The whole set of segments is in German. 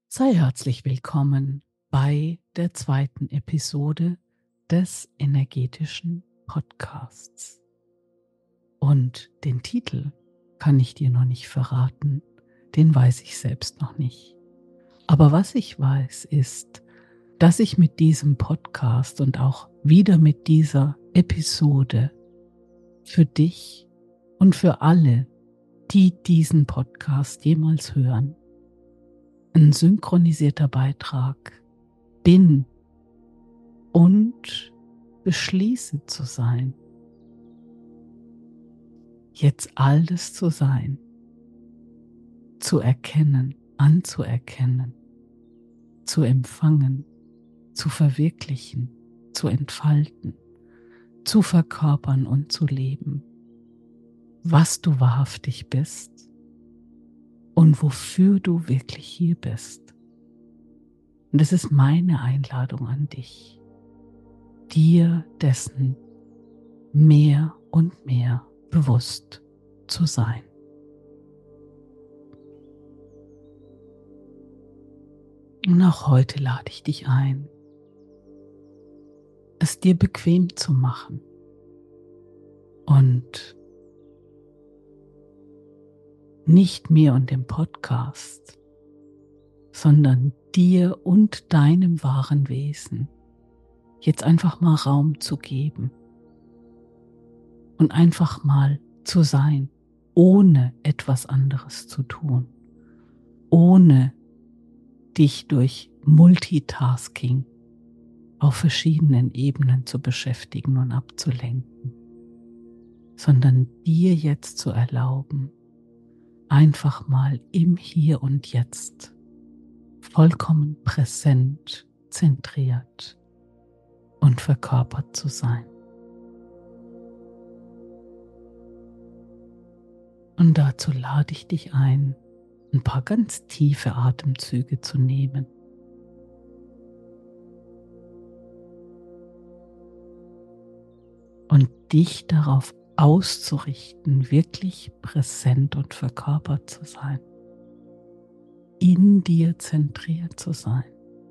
Sei herzlich willkommen bei der zweiten Episode des energetischen Podcasts. Und den Titel kann ich dir noch nicht verraten, den weiß ich selbst noch nicht. Aber was ich weiß, ist, dass ich mit diesem Podcast und auch wieder mit dieser Episode für dich und für alle, die diesen Podcast jemals hören, ein synchronisierter Beitrag bin und beschließe zu sein, jetzt alles zu sein, zu erkennen, anzuerkennen, zu empfangen, zu verwirklichen, zu entfalten, zu verkörpern und zu leben, was du wahrhaftig bist und wofür du wirklich hier bist. Und es ist meine Einladung an dich, dir dessen mehr und mehr bewusst zu sein. Und auch heute lade ich dich ein, es dir bequem zu machen und nicht mir und dem Podcast, sondern dir und deinem wahren Wesen jetzt einfach mal Raum zu geben und einfach mal zu sein, ohne etwas anderes zu tun, ohne dich durch Multitasking auf verschiedenen Ebenen zu beschäftigen und abzulenken, sondern dir jetzt zu erlauben, einfach mal im Hier und Jetzt vollkommen präsent, zentriert und verkörpert zu sein. Und dazu lade ich dich ein, ein paar ganz tiefe Atemzüge zu nehmen. Und dich darauf auszurichten, wirklich präsent und verkörpert zu sein. In dir zentriert zu sein.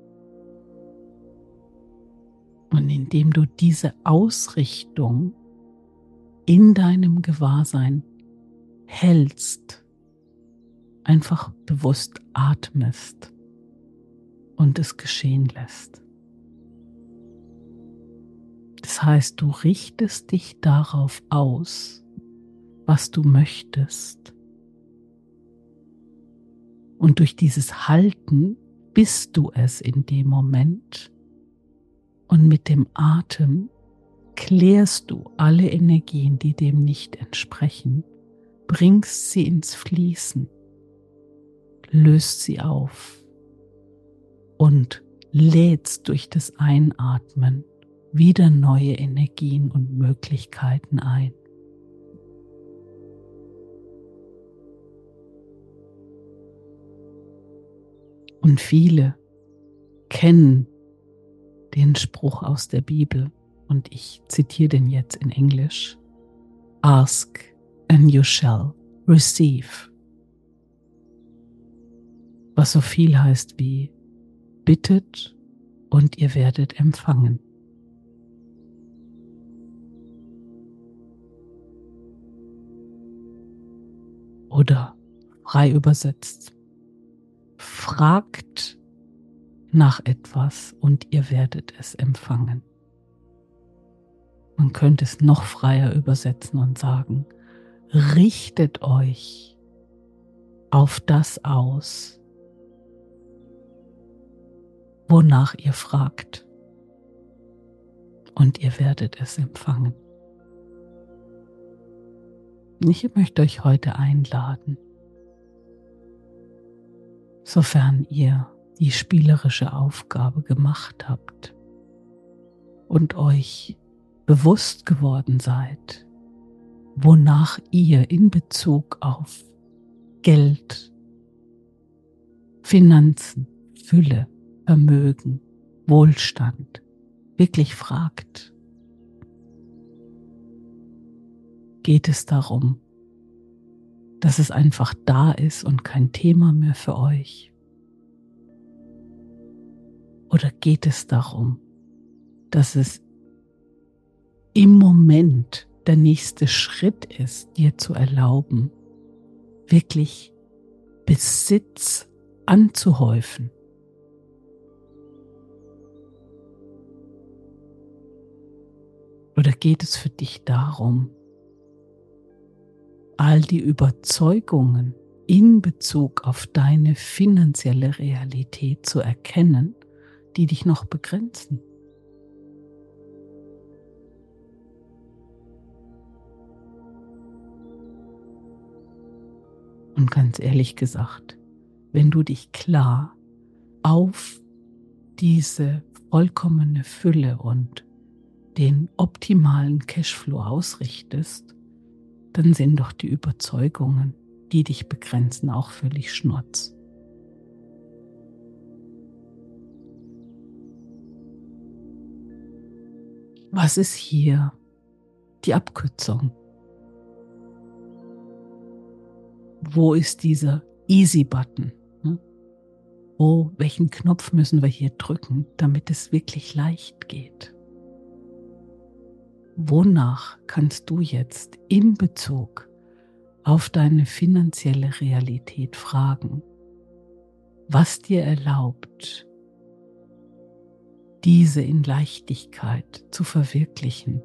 Und indem du diese Ausrichtung in deinem Gewahrsein hältst, einfach bewusst atmest und es geschehen lässt. Das heißt, du richtest dich darauf aus, was du möchtest. Und durch dieses Halten bist du es in dem Moment. Und mit dem Atem klärst du alle Energien, die dem nicht entsprechen, bringst sie ins Fließen, löst sie auf und lädst durch das Einatmen wieder neue Energien und Möglichkeiten ein. Und viele kennen den Spruch aus der Bibel und ich zitiere den jetzt in Englisch: Ask and you shall receive. Was so viel heißt wie bittet und ihr werdet empfangen. Oder frei übersetzt: Fragt nach etwas und ihr werdet es empfangen. Man könnte es noch freier übersetzen und sagen: Richtet euch auf das aus, wonach ihr fragt, und ihr werdet es empfangen. Ich möchte euch heute einladen, sofern ihr die spielerische Aufgabe gemacht habt und euch bewusst geworden seid, wonach ihr in Bezug auf Geld, Finanzen, Fülle, Vermögen, Wohlstand wirklich fragt. Geht es darum, dass es einfach da ist und kein Thema mehr für euch? Oder geht es darum, dass es im Moment der nächste Schritt ist, dir zu erlauben, wirklich Besitz anzuhäufen? Oder geht es für dich darum, all die Überzeugungen in Bezug auf deine finanzielle Realität zu erkennen, die dich noch begrenzen? Und ganz ehrlich gesagt, wenn du dich klar auf diese vollkommene Fülle und den optimalen Cashflow ausrichtest, dann sind doch die Überzeugungen, die dich begrenzen, auch völlig Schnurz. Was ist hier die Abkürzung? Wo ist dieser Easy-Button? Welchen Knopf müssen wir hier drücken, damit es wirklich leicht geht? Wonach kannst du jetzt in Bezug auf deine finanzielle Realität fragen, was dir erlaubt, diese in Leichtigkeit zu verwirklichen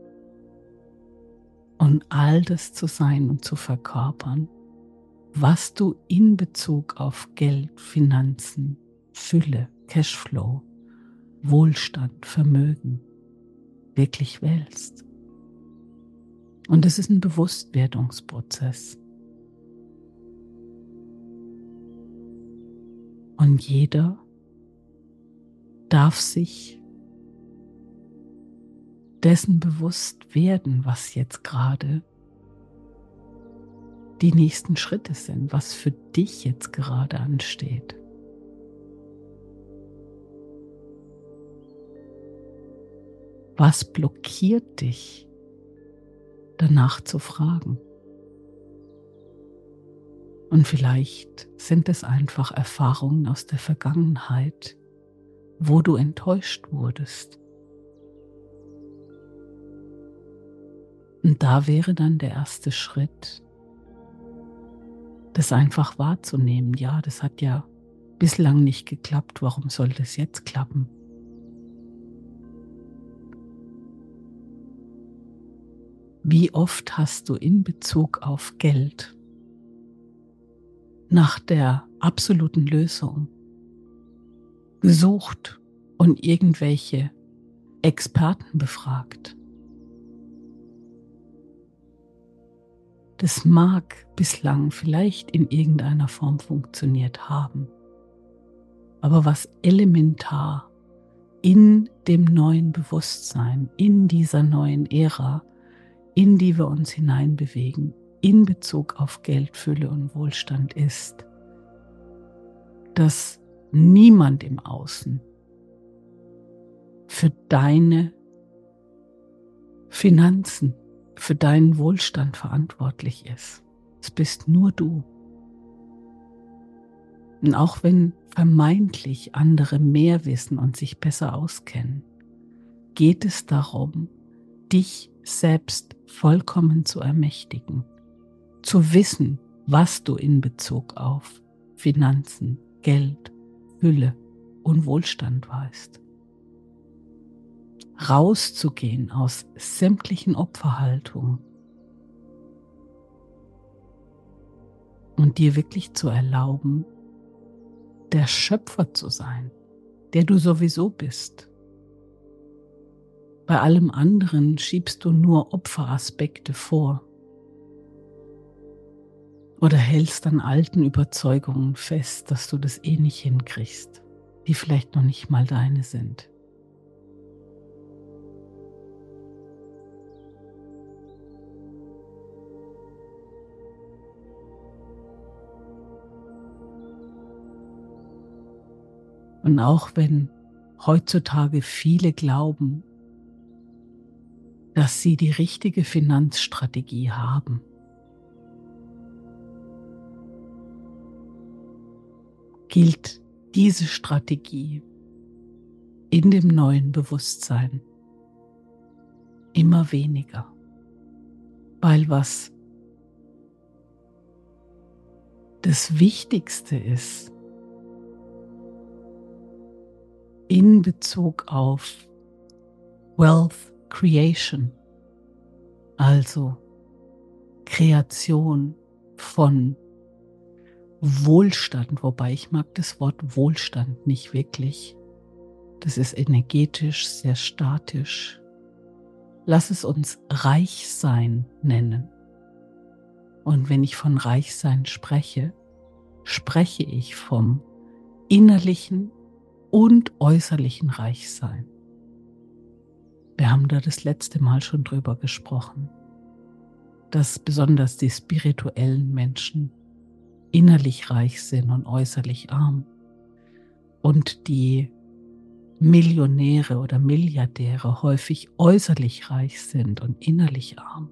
und all das zu sein und zu verkörpern, was du in Bezug auf Geld, Finanzen, Fülle, Cashflow, Wohlstand, Vermögen wirklich wählst. Und es ist ein Bewusstwerdungsprozess. Und jeder darf sich dessen bewusst werden, was jetzt gerade die nächsten Schritte sind, was für dich jetzt gerade ansteht. Was blockiert dich, danach zu fragen? Und vielleicht sind es einfach Erfahrungen aus der Vergangenheit, wo du enttäuscht wurdest. Und da wäre dann der erste Schritt, das einfach wahrzunehmen. Ja, das hat ja bislang nicht geklappt, warum soll das jetzt klappen? Wie oft hast du in Bezug auf Geld nach der absoluten Lösung gesucht und irgendwelche Experten befragt? Das mag bislang vielleicht in irgendeiner Form funktioniert haben, aber was elementar in dem neuen Bewusstsein, in dieser neuen Ära, in die wir uns hineinbewegen, in Bezug auf Geld, Fülle und Wohlstand ist, dass niemand im Außen für deine Finanzen, für deinen Wohlstand verantwortlich ist. Es bist nur du. Und auch wenn vermeintlich andere mehr wissen und sich besser auskennen, geht es darum, dich selbst vollkommen zu ermächtigen, zu wissen, was du in Bezug auf Finanzen, Geld, Fülle und Wohlstand weißt. Rauszugehen aus sämtlichen Opferhaltungen und dir wirklich zu erlauben, der Schöpfer zu sein, der du sowieso bist. Bei allem anderen schiebst du nur Opferaspekte vor oder hältst an alten Überzeugungen fest, dass du das eh nicht hinkriegst, die vielleicht noch nicht mal deine sind. Und auch wenn heutzutage viele glauben, dass sie die richtige Finanzstrategie haben, gilt diese Strategie in dem neuen Bewusstsein immer weniger, weil was das Wichtigste ist in Bezug auf Wealth Creation, also Kreation von Wohlstand, wobei ich mag das Wort Wohlstand nicht wirklich. Das ist energetisch sehr statisch. Lass es uns Reichsein nennen. Und wenn ich von Reichsein spreche, spreche ich vom innerlichen und äußerlichen Reichsein. Wir haben da das letzte Mal schon drüber gesprochen, dass besonders die spirituellen Menschen innerlich reich sind und äußerlich arm und die Millionäre oder Milliardäre häufig äußerlich reich sind und innerlich arm.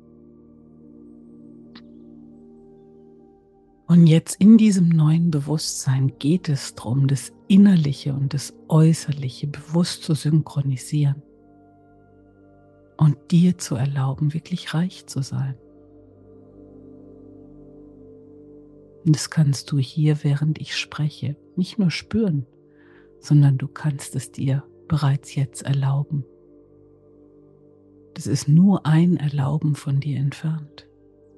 Und jetzt in diesem neuen Bewusstsein geht es darum, das Innerliche und das Äußerliche bewusst zu synchronisieren und dir zu erlauben, wirklich reich zu sein. Und das kannst du hier, während ich spreche, nicht nur spüren, sondern du kannst es dir bereits jetzt erlauben. Das ist nur ein Erlauben von dir entfernt.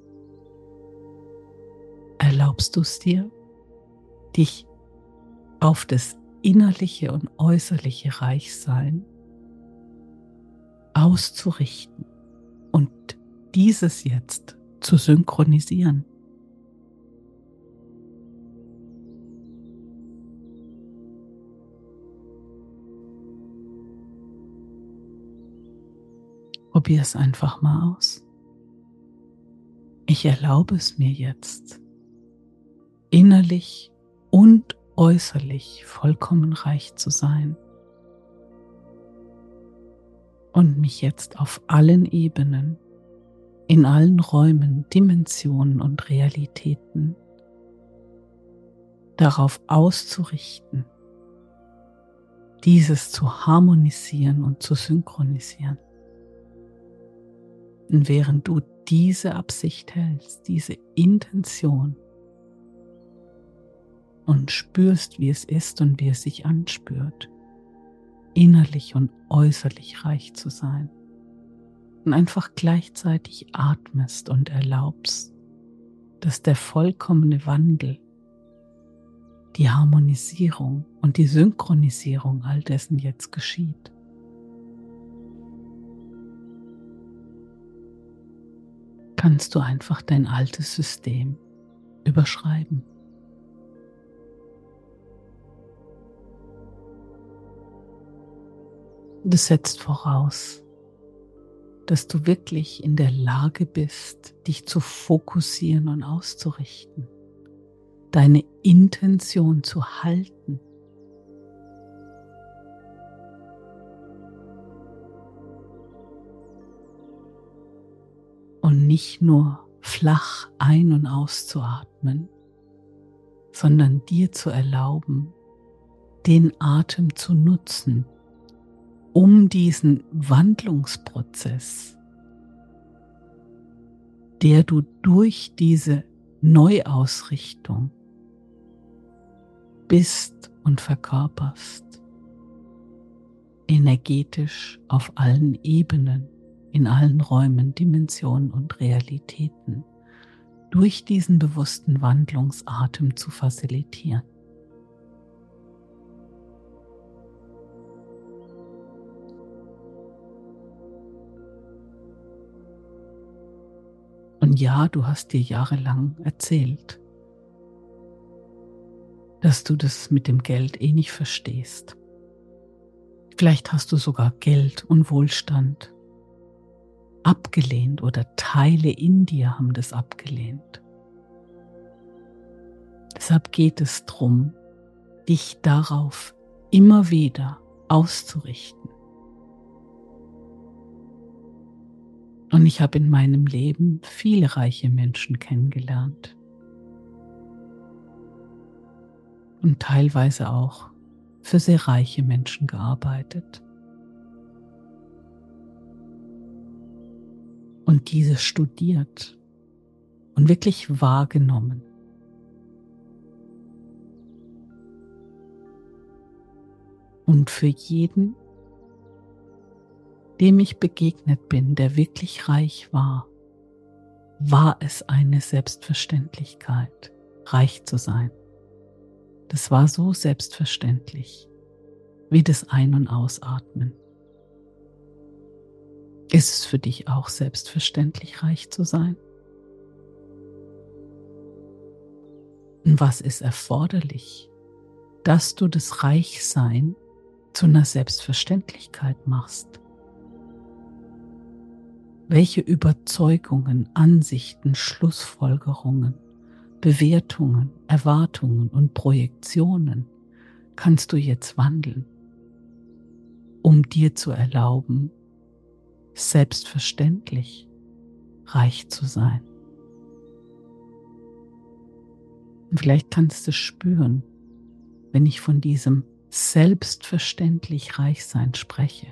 Erlaubst du es dir, dich auf das innerliche und äußerliche Reichsein auszurichten und dieses jetzt zu synchronisieren? Probier es einfach mal aus. Ich erlaube es mir jetzt, innerlich und äußerlich vollkommen reich zu sein und mich jetzt auf allen Ebenen, in allen Räumen, Dimensionen und Realitäten darauf auszurichten, dieses zu harmonisieren und zu synchronisieren. Und während du diese Absicht hältst, diese Intention und spürst, wie es ist und wie es sich anspürt, innerlich und äußerlich reich zu sein, und einfach gleichzeitig atmest und erlaubst, dass der vollkommene Wandel, die Harmonisierung und die Synchronisierung all dessen jetzt geschieht. Kannst du einfach dein altes System überschreiben. Das setzt voraus, dass du wirklich in der Lage bist, dich zu fokussieren und auszurichten, deine Intention zu halten. Und nicht nur flach ein- und auszuatmen, sondern dir zu erlauben, den Atem zu nutzen, um diesen Wandlungsprozess, der du durch diese Neuausrichtung bist und verkörperst, energetisch auf allen Ebenen, in allen Räumen, Dimensionen und Realitäten, durch diesen bewussten Wandlungsatem zu facilitieren. Und ja, du hast dir jahrelang erzählt, dass du das mit dem Geld eh nicht verstehst. Vielleicht hast du sogar Geld und Wohlstand abgelehnt oder Teile in dir haben das abgelehnt. Deshalb geht es darum, dich darauf immer wieder auszurichten. Und ich habe in meinem Leben viele reiche Menschen kennengelernt. Und teilweise auch für sehr reiche Menschen gearbeitet und diese studiert und wirklich wahrgenommen. Und für jeden, dem ich begegnet bin, der wirklich reich war, war es eine Selbstverständlichkeit, reich zu sein. Das war so selbstverständlich, wie das Ein- und Ausatmen. Ist es für dich auch selbstverständlich, reich zu sein? Und was ist erforderlich, dass du das Reichsein zu einer Selbstverständlichkeit machst? Welche Überzeugungen, Ansichten, Schlussfolgerungen, Bewertungen, Erwartungen und Projektionen kannst du jetzt wandeln, um dir zu erlauben, selbstverständlich reich zu sein? Und vielleicht kannst du spüren, wenn ich von diesem selbstverständlich Reichsein spreche,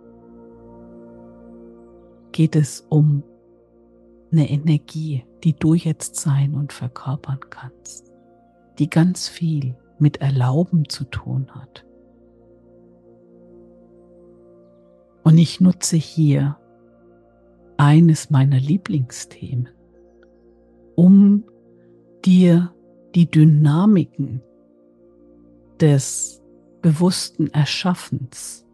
geht es um eine Energie, die du jetzt sein und verkörpern kannst, die ganz viel mit Erlauben zu tun hat. Und ich nutze hier eines meiner Lieblingsthemen, um dir die Dynamiken des bewussten Erschaffens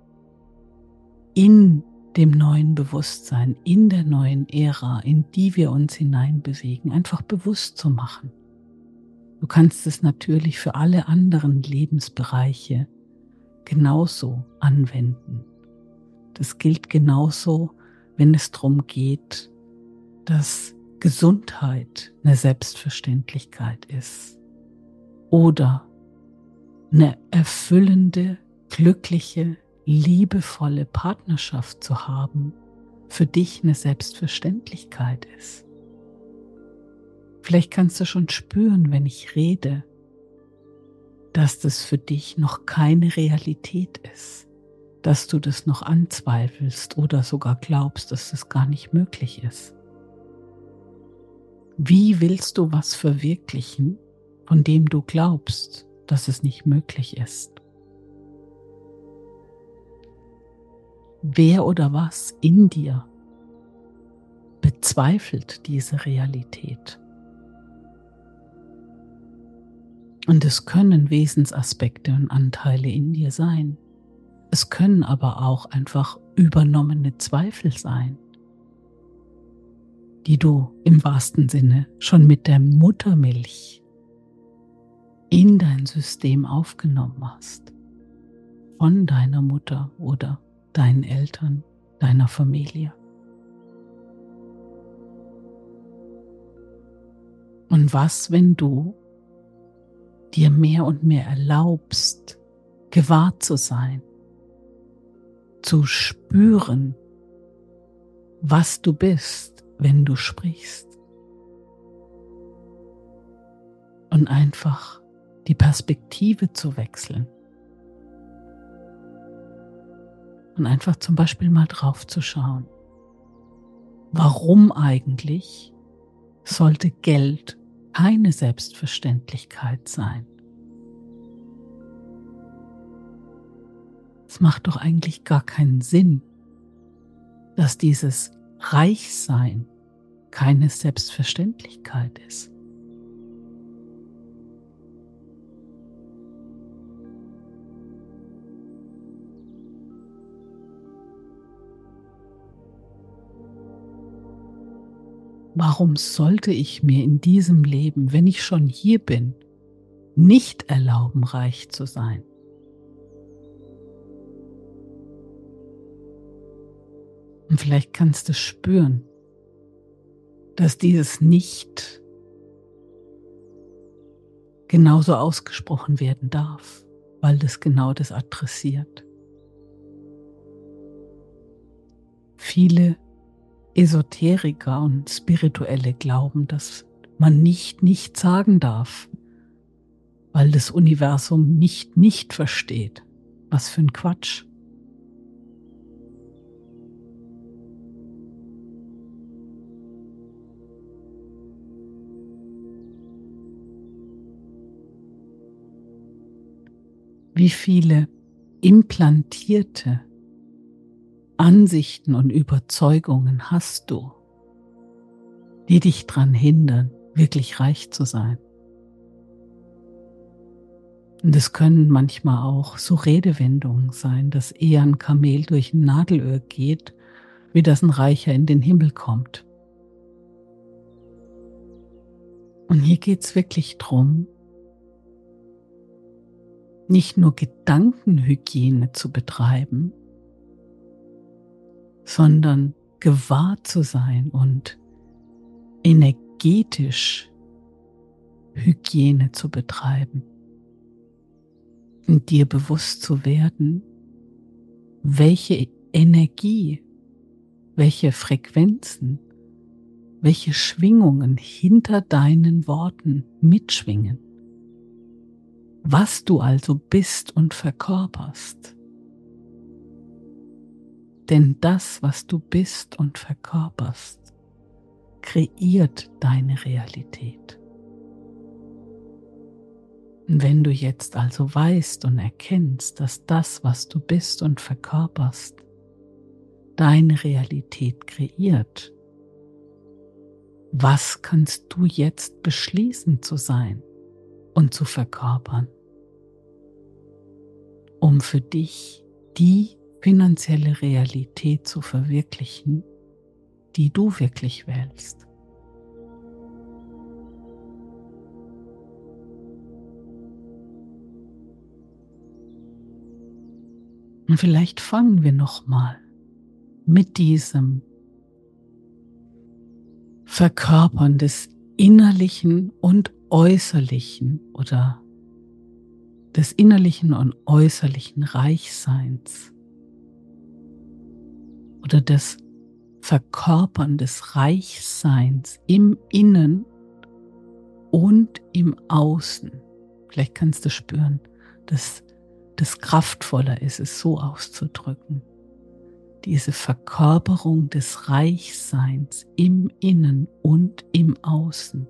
in dem neuen Bewusstsein, in der neuen Ära, in die wir uns hineinbewegen, einfach bewusst zu machen. Du kannst es natürlich für alle anderen Lebensbereiche genauso anwenden. Das gilt genauso, wenn es darum geht, dass Gesundheit eine Selbstverständlichkeit ist oder eine erfüllende, glückliche, liebevolle Partnerschaft zu haben, für dich eine Selbstverständlichkeit ist. Vielleicht kannst du schon spüren, wenn ich rede, dass das für dich noch keine Realität ist, dass du das noch anzweifelst oder sogar glaubst, dass das gar nicht möglich ist. Wie willst du was verwirklichen, von dem du glaubst, dass es nicht möglich ist? Wer oder was in dir bezweifelt diese Realität? Und es können Wesensaspekte und Anteile in dir sein. Es können aber auch einfach übernommene Zweifel sein, die du im wahrsten Sinne schon mit der Muttermilch in dein System aufgenommen hast. Von deiner Mutter oder deinen Eltern, deiner Familie. Und was, wenn du dir mehr und mehr erlaubst, gewahr zu sein, zu spüren, was du bist, wenn du sprichst. Und einfach die Perspektive zu wechseln. Und einfach zum Beispiel mal drauf zu schauen. Warum eigentlich sollte Geld keine Selbstverständlichkeit sein? Es macht doch eigentlich gar keinen Sinn, dass dieses Reichsein keine Selbstverständlichkeit ist. Warum sollte ich mir in diesem Leben, wenn ich schon hier bin, nicht erlauben, reich zu sein? Und vielleicht kannst du spüren, dass dieses nicht genauso ausgesprochen werden darf, weil das genau das adressiert. Viele Esoteriker und Spirituelle glauben, dass man nicht sagen darf, weil das Universum nicht versteht. Was für ein Quatsch. Wie viele implantierte Ansichten und Überzeugungen hast du, die dich daran hindern, wirklich reich zu sein? Und es können manchmal auch so Redewendungen sein, dass eher ein Kamel durch ein Nadelöhr geht, wie dass ein Reicher in den Himmel kommt. Und hier geht es wirklich darum, nicht nur Gedankenhygiene zu betreiben, sondern gewahr zu sein und energetisch Hygiene zu betreiben und dir bewusst zu werden, welche Energie, welche Frequenzen, welche Schwingungen hinter deinen Worten mitschwingen. Was du also bist und verkörperst. Denn das, was du bist und verkörperst, kreiert deine Realität. Und wenn du jetzt also weißt und erkennst, dass das, was du bist und verkörperst, deine Realität kreiert, was kannst du jetzt beschließen zu sein und zu verkörpern, um für dich die finanzielle Realität zu verwirklichen, die du wirklich wählst? Und vielleicht fangen wir nochmal mit diesem Verkörpern des innerlichen und äußerlichen oder des innerlichen und äußerlichen Reichseins oder des Verkörpern des Reichseins im Innen und im Außen. Vielleicht kannst du spüren, dass das kraftvoller ist, es so auszudrücken. Diese Verkörperung des Reichseins im Innen und im Außen.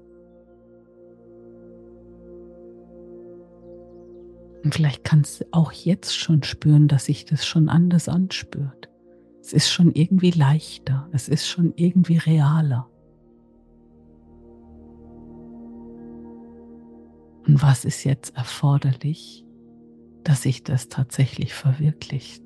Und vielleicht kannst du auch jetzt schon spüren, dass sich das schon anders anspürt. Es ist schon irgendwie leichter, es ist schon irgendwie realer. Und was ist jetzt erforderlich, dass sich das tatsächlich verwirklicht?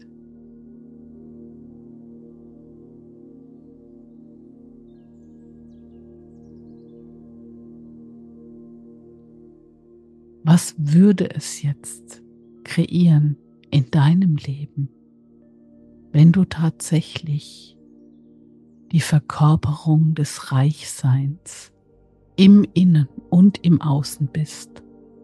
Was würde es jetzt kreieren in deinem Leben, wenn du tatsächlich die Verkörperung des Reichseins im Innen und im Außen bist?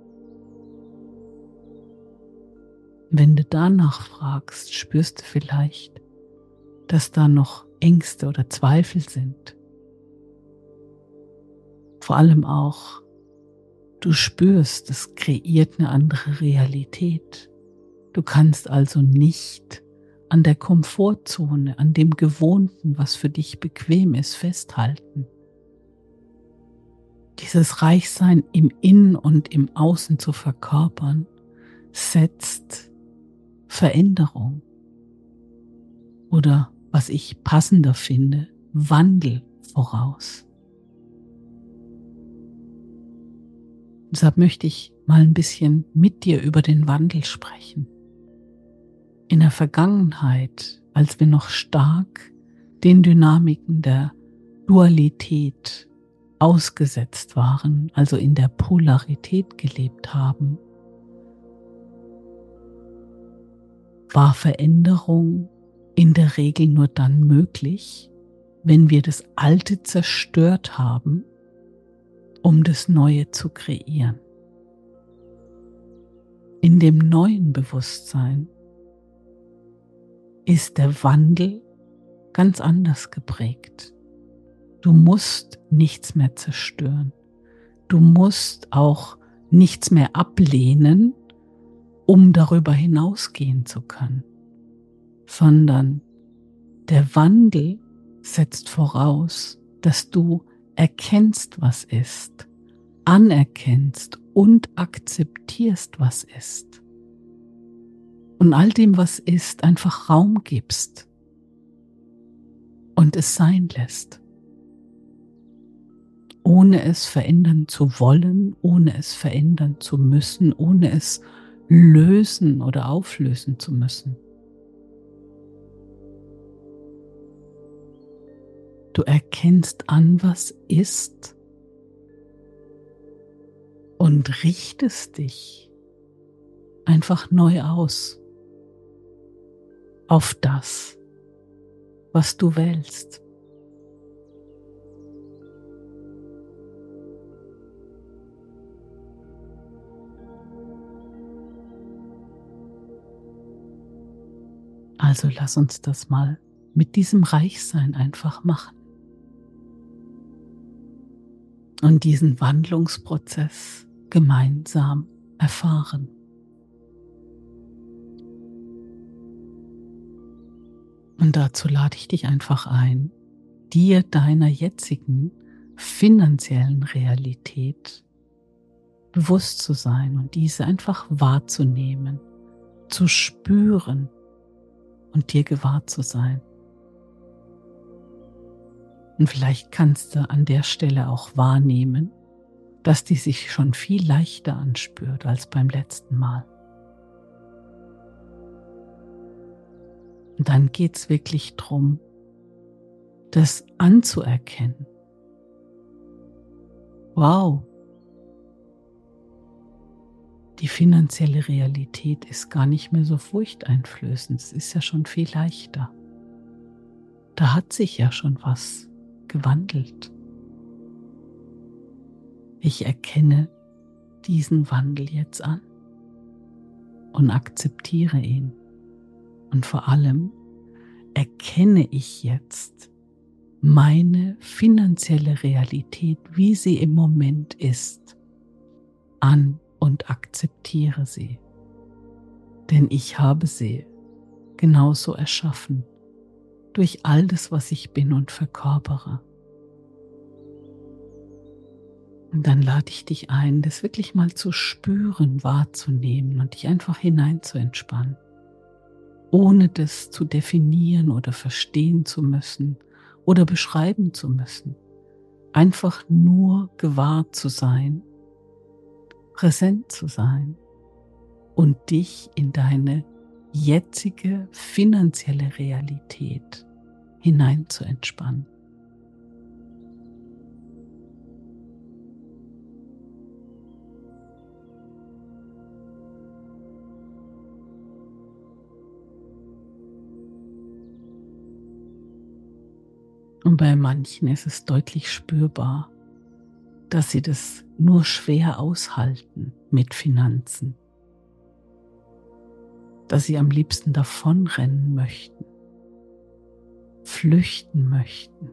Wenn du danach fragst, spürst du vielleicht, dass da noch Ängste oder Zweifel sind. Vor allem auch, du spürst, es kreiert eine andere Realität. Du kannst also nicht an der Komfortzone, an dem Gewohnten, was für dich bequem ist, festhalten. Dieses Reichsein im Innen und im Außen zu verkörpern, setzt Veränderung oder, was ich passender finde, Wandel voraus. Deshalb möchte ich mal ein bisschen mit dir über den Wandel sprechen. In der Vergangenheit, als wir noch stark den Dynamiken der Dualität ausgesetzt waren, also in der Polarität gelebt haben, war Veränderung in der Regel nur dann möglich, wenn wir das Alte zerstört haben, um das Neue zu kreieren. In dem neuen Bewusstsein ist der Wandel ganz anders geprägt. Du musst nichts mehr zerstören. Du musst auch nichts mehr ablehnen, um darüber hinausgehen zu können, sondern der Wandel setzt voraus, dass du erkennst, was ist, anerkennst und akzeptierst, was ist. Und all dem, was ist, einfach Raum gibst und es sein lässt, ohne es verändern zu wollen, ohne es verändern zu müssen, ohne es lösen oder auflösen zu müssen. Du erkennst an, was ist und richtest dich einfach neu aus auf das, was du wählst. Also lass uns das mal mit diesem Reichsein einfach machen und diesen Wandlungsprozess gemeinsam erfahren. Und dazu lade ich dich einfach ein, dir deiner jetzigen finanziellen Realität bewusst zu sein und diese einfach wahrzunehmen, zu spüren und dir gewahr zu sein. Und vielleicht kannst du an der Stelle auch wahrnehmen, dass die sich schon viel leichter anspürt als beim letzten Mal. Und dann geht es wirklich darum, das anzuerkennen. Wow, die finanzielle Realität ist gar nicht mehr so furchteinflößend. Es ist ja schon viel leichter. Da hat sich ja schon was gewandelt. Ich erkenne diesen Wandel jetzt an und akzeptiere ihn. Und vor allem erkenne ich jetzt meine finanzielle Realität, wie sie im Moment ist, an und akzeptiere sie. Denn ich habe sie genauso erschaffen, durch all das, was ich bin und verkörpere. Und dann lade ich dich ein, das wirklich mal zu spüren, wahrzunehmen und dich einfach hinein zu entspannen, ohne das zu definieren oder verstehen zu müssen oder beschreiben zu müssen. Einfach nur gewahr zu sein, präsent zu sein und dich in deine jetzige finanzielle Realität hinein zu entspannen. Und bei manchen ist es deutlich spürbar, dass sie das nur schwer aushalten mit Finanzen, dass sie am liebsten davonrennen möchten, flüchten möchten.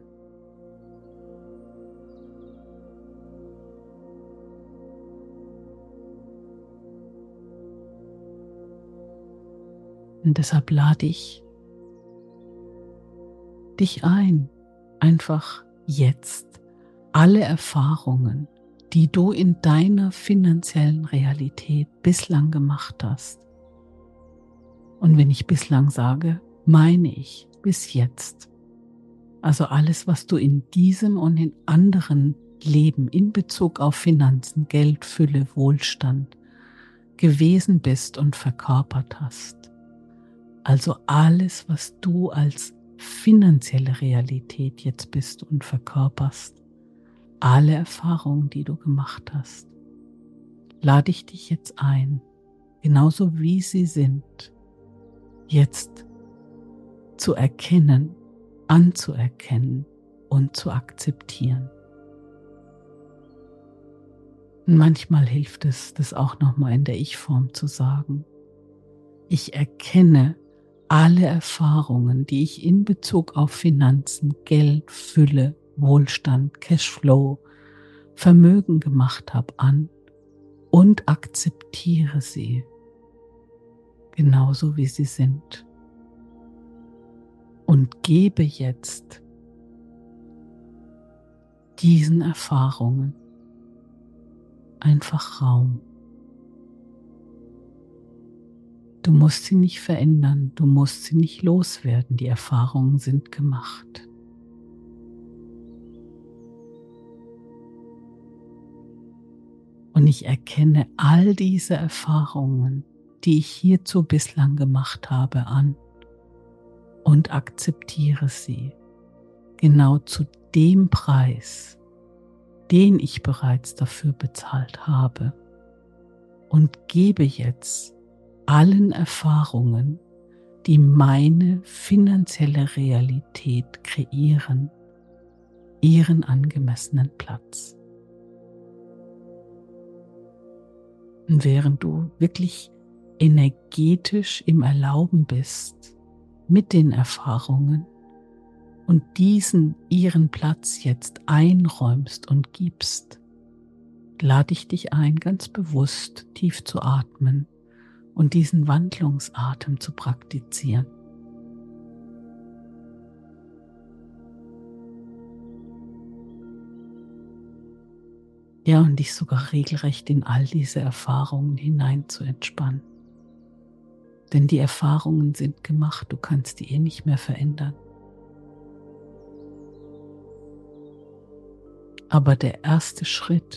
Und deshalb lade ich dich ein, einfach jetzt alle Erfahrungen, die du in deiner finanziellen Realität bislang gemacht hast. Und wenn ich bislang sage, meine ich bis jetzt. Also alles, was du in diesem und in anderen Leben in Bezug auf Finanzen, Geld, Fülle, Wohlstand gewesen bist und verkörpert hast. Also alles, was du als finanzielle Realität jetzt bist und verkörperst. Alle Erfahrungen, die du gemacht hast, lade ich dich jetzt ein, genauso wie sie sind, jetzt zu erkennen, anzuerkennen und zu akzeptieren. Und manchmal hilft es, das auch nochmal in der Ich-Form zu sagen. Ich erkenne alle Erfahrungen, die ich in Bezug auf Finanzen, Geld, Fülle, Wohlstand, Cashflow, Vermögen gemacht habe, an und akzeptiere sie genauso wie sie sind und gebe jetzt diesen Erfahrungen einfach Raum. Du musst sie nicht verändern, du musst sie nicht loswerden, die Erfahrungen sind gemacht. Und ich erkenne all diese Erfahrungen, die ich hierzu bislang gemacht habe, an und akzeptiere sie genau zu dem Preis, den ich bereits dafür bezahlt habe, und gebe jetzt allen Erfahrungen, die meine finanzielle Realität kreieren, ihren angemessenen Platz. Und während du wirklich energetisch im Erlauben bist mit den Erfahrungen und diesen ihren Platz jetzt einräumst und gibst, lade ich dich ein, ganz bewusst tief zu atmen und diesen Wandlungsatem zu praktizieren. Ja, und dich sogar regelrecht in all diese Erfahrungen hinein zu entspannen. Denn die Erfahrungen sind gemacht, du kannst die nicht mehr verändern. Aber der erste Schritt,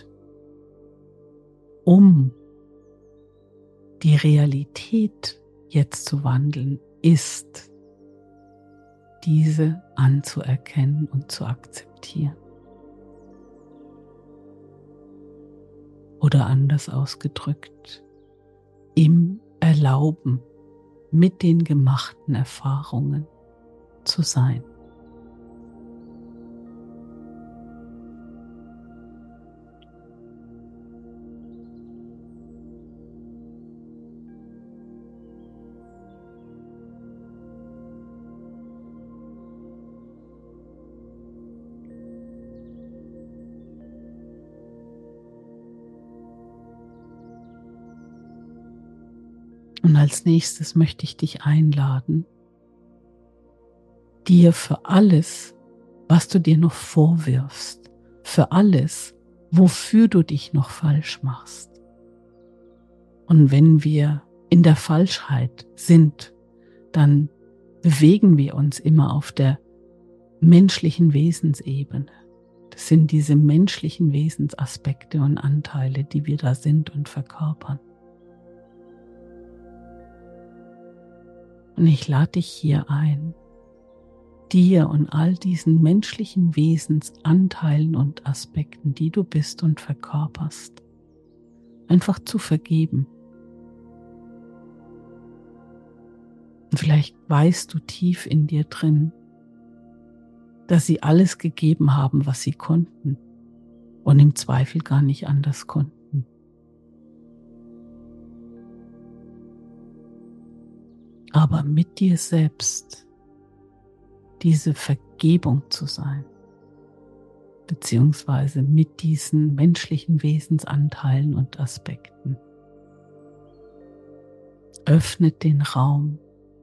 um die Realität jetzt zu wandeln, ist, diese anzuerkennen und zu akzeptieren. Oder anders ausgedrückt, im Erlauben mit den gemachten Erfahrungen zu sein. Und als nächstes möchte ich dich einladen, dir für alles, was du dir noch vorwirfst, für alles, wofür du dich noch falsch machst. Und wenn wir in der Falschheit sind, dann bewegen wir uns immer auf der menschlichen Wesensebene. Das sind diese menschlichen Wesensaspekte und Anteile, die wir da sind und verkörpern. Und ich lade dich hier ein, dir und all diesen menschlichen Wesensanteilen und Aspekten, die du bist und verkörperst, einfach zu vergeben. Und vielleicht weißt du tief in dir drin, dass sie alles gegeben haben, was sie konnten und im Zweifel gar nicht anders konnten. Aber mit dir selbst diese Vergebung zu sein, beziehungsweise mit diesen menschlichen Wesensanteilen und Aspekten, öffnet den Raum,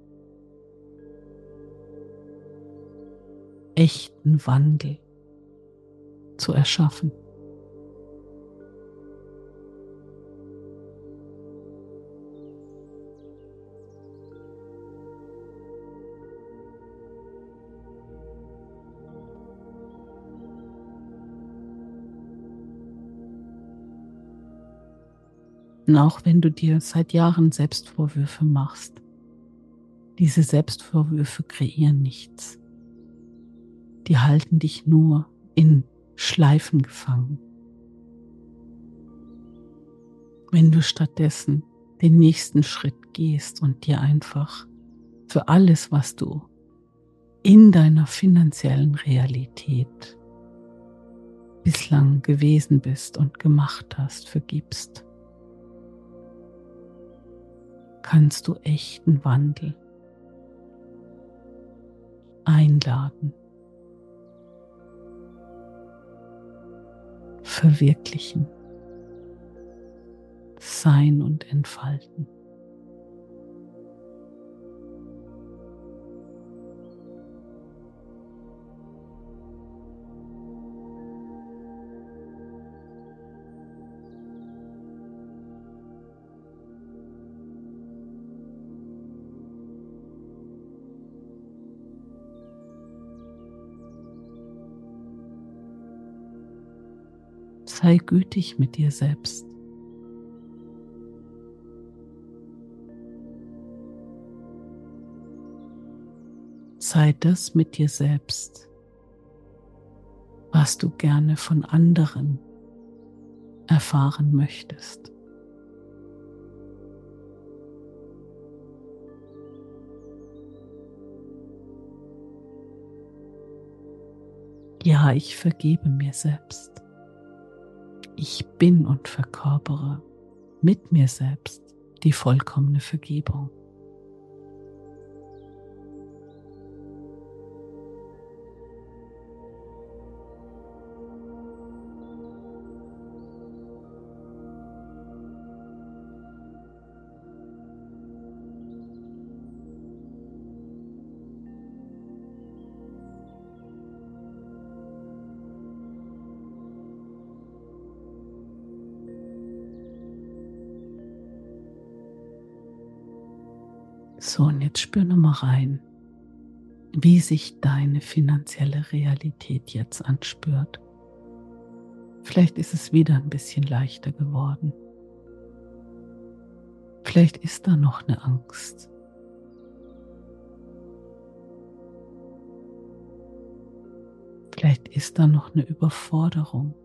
echten Wandel zu erschaffen. Und auch wenn du dir seit Jahren Selbstvorwürfe machst, diese Selbstvorwürfe kreieren nichts. Die halten dich nur in Schleifen gefangen. Wenn du stattdessen den nächsten Schritt gehst und dir einfach für alles, was du in deiner finanziellen Realität bislang gewesen bist und gemacht hast, vergibst, kannst du echten Wandel einladen, verwirklichen. sein und entfalten. Sei gütig mit dir selbst. Sei das mit dir selbst, was du gerne von anderen erfahren möchtest. Ja, ich vergebe mir selbst. Ich bin und verkörpere mit mir selbst die vollkommene Vergebung. So, und jetzt spür noch mal rein, wie sich deine finanzielle Realität jetzt anspürt. Vielleicht ist es wieder ein bisschen leichter geworden. Vielleicht ist da noch eine Angst. Vielleicht ist da noch eine Überforderung.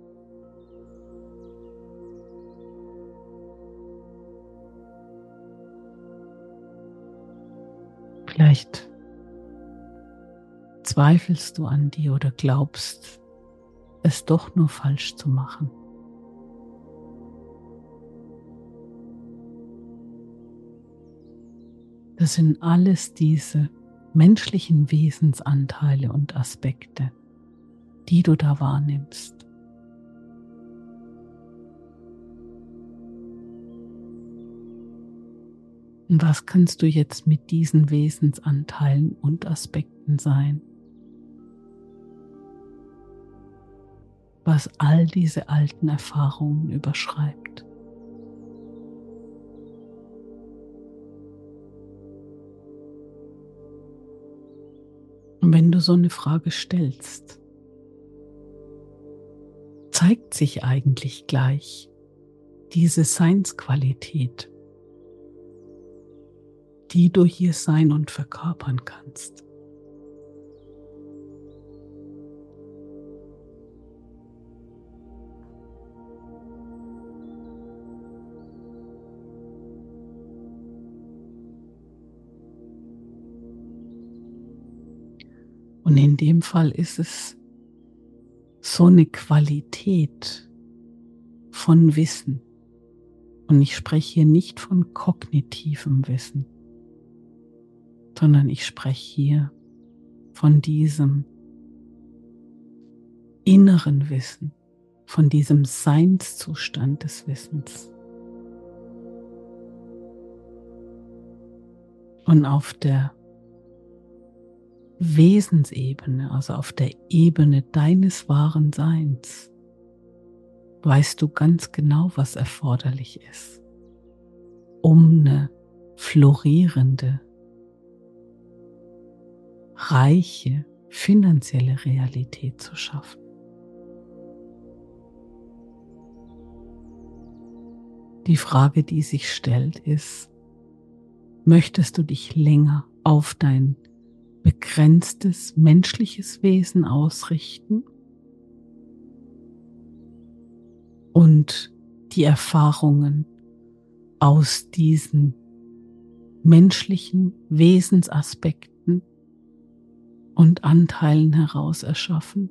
Vielleicht zweifelst du an dir oder glaubst, es doch nur falsch zu machen. Das sind alles diese menschlichen Wesensanteile und Aspekte, die du da wahrnimmst. Und was kannst du jetzt mit diesen Wesensanteilen und Aspekten sein, was all diese alten Erfahrungen überschreibt? Und wenn du so eine Frage stellst, zeigt sich eigentlich gleich diese Seinsqualität, die du hier sein und verkörpern kannst. Und in dem Fall ist es so eine Qualität von Wissen. Und ich spreche hier nicht von kognitivem Wissen, sondern ich spreche hier von diesem inneren Wissen, von diesem Seinszustand des Wissens. Und auf der Wesensebene, also auf der Ebene deines wahren Seins, weißt du ganz genau, was erforderlich ist, um eine florierende, reiche, finanzielle Realität zu schaffen. Die Frage, die sich stellt, ist: Möchtest du dich länger auf dein begrenztes menschliches Wesen ausrichten und die Erfahrungen aus diesen menschlichen Wesensaspekten und Anteilen heraus erschaffen?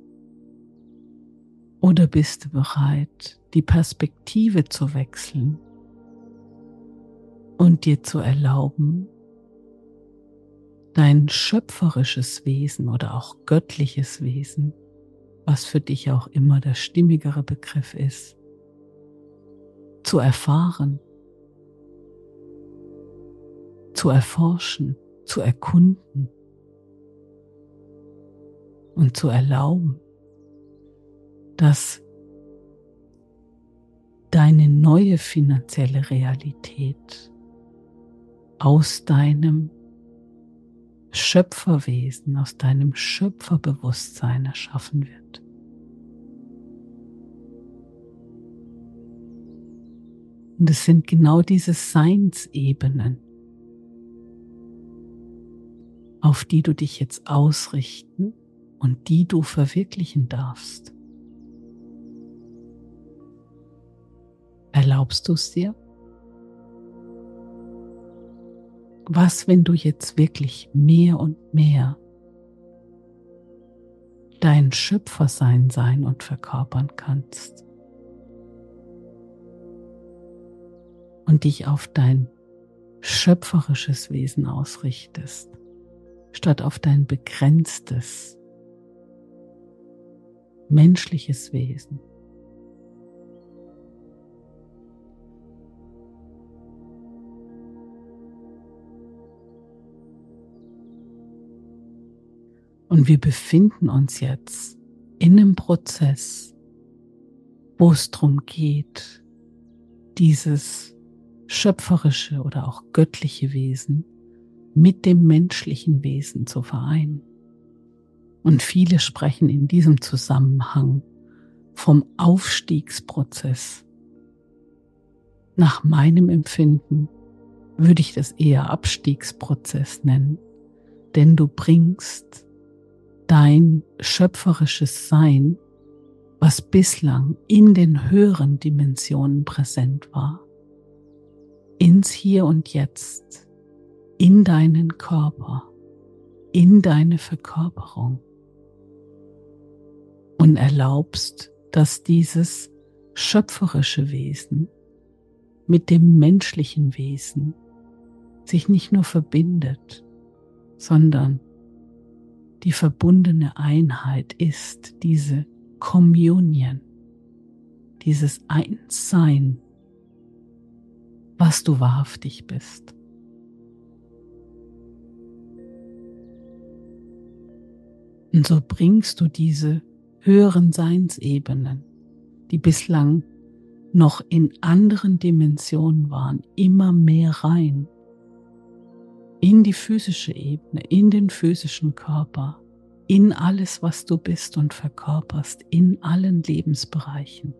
Oder bist du bereit, die Perspektive zu wechseln und dir zu erlauben, dein schöpferisches Wesen oder auch göttliches Wesen, was für dich auch immer der stimmigere Begriff ist, zu erfahren, zu erforschen, zu erkunden und zu erlauben, dass deine neue finanzielle Realität aus deinem Schöpferwesen, aus deinem Schöpferbewusstsein erschaffen wird. Und es sind genau diese Seinsebenen, auf die du dich jetzt ausrichten und die du verwirklichen darfst. Erlaubst du es dir? Was, wenn du jetzt wirklich mehr und mehr dein Schöpfersein sein und verkörpern kannst und dich auf dein schöpferisches Wesen ausrichtest, statt auf dein begrenztes, menschliches Wesen? Und wir befinden uns jetzt in einem Prozess, wo es darum geht, dieses schöpferische oder auch göttliche Wesen mit dem menschlichen Wesen zu vereinen. Und viele sprechen in diesem Zusammenhang vom Aufstiegsprozess. Nach meinem Empfinden würde ich das eher Abstiegsprozess nennen, denn du bringst dein schöpferisches Sein, was bislang in den höheren Dimensionen präsent war, ins Hier und Jetzt, in deinen Körper, in deine Verkörperung und erlaubst, dass dieses schöpferische Wesen mit dem menschlichen Wesen sich nicht nur verbindet, sondern die verbundene Einheit ist diese Communion, dieses Einssein, was du wahrhaftig bist. Und so bringst du diese höheren Seinsebenen, die bislang noch in anderen Dimensionen waren, immer mehr rein in die physische Ebene, in den physischen Körper, in alles, was du bist und verkörperst, in allen Lebensbereichen.